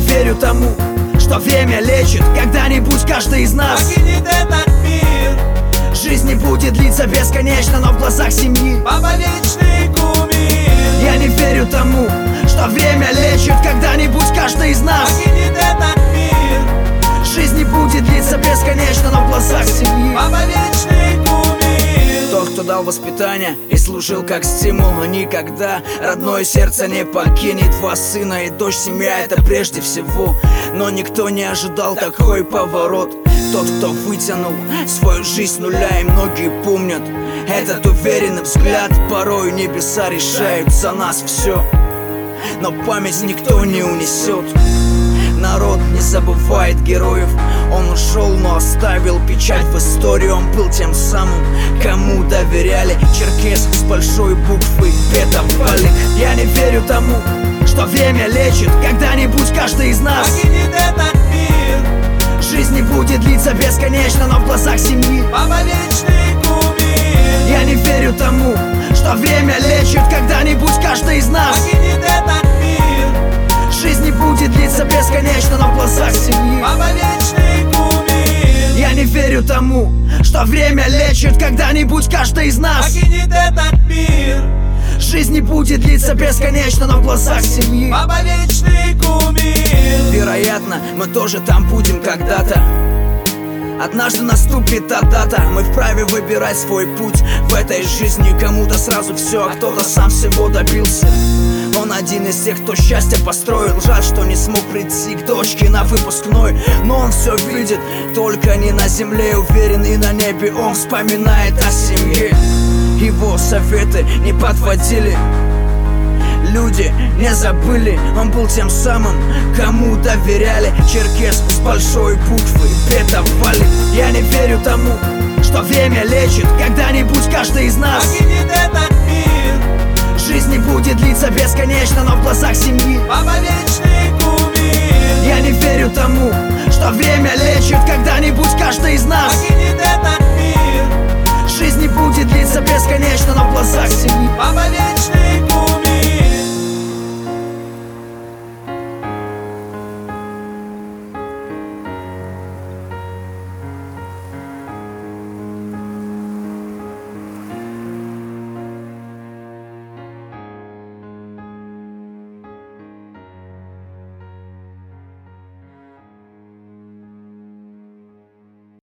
верю тому, что время лечит. Когда-нибудь каждый из нас покинет этот мир. Жизнь не будет длиться бесконечно, но в глазах семьи Папа вечный кумир. Я не верю тому, что время лечит. Когда-нибудь каждый из нас покинет этот мир. Жизнь не будет длиться бесконечно, но в глазах семьи Папа вечный кумир. Тот, кто дал воспитание и служил как стимул. Никогда родное сердце не покинет вас, сына и дочь. Семья — это прежде всего. Но никто не ожидал такой поворот. Тот, кто вытянул свою жизнь с нуля, и многие помнят этот уверенный взгляд. Порой небеса решают за нас все, но память никто не унесет. Народ не забывает героев. Он ушел, но оставил печать в истории. Он был тем самым, кому доверяли. Черкес с большой буквы, Петровалик. Я не верю тому, что время лечит. Когда-нибудь каждый из нас покинет этот мир. Жизнь не будет длиться бесконечно, но в глазах семьи Папа вечный кумир. Я не верю тому, что время лечит. Когда-нибудь каждый из нас покинет этот мир. Жизнь не будет длиться бесконечно, но в глазах семьи Папа вечный кумир. Я не верю тому, что время лечит. Когда-нибудь каждый из нас покинет этот мир. Жизнь не будет длиться бесконечно, но в глазах семьи Папа вечный кумир. Вероятно, мы тоже там будем когда-то. Однажды наступит та дата. Мы вправе выбирать свой путь в этой жизни. Кому-то сразу все, а кто-то сам всего добился. Он один из тех, кто счастье построил. Жаль, что не смог прийти к дочке на выпускной. Но он все видит, только не на земле. Уверен, и на небе он вспоминает о семье. Его советы не подводили, люди не забыли. Он был тем самым, кому доверяли. Черкес с большой буквы, Петровалик. Я не верю тому, что время лечит. Когда-нибудь каждый из нас покинет этот мир. Жизнь не будет длиться бесконечно, но в глазах семьи Папа вечный кумир. Я не верю тому, что время лечит. Когда-нибудь каждый из нас покинет этот мир. Жизнь не будет длиться бесконечно, но в глазах семьи Папа вечный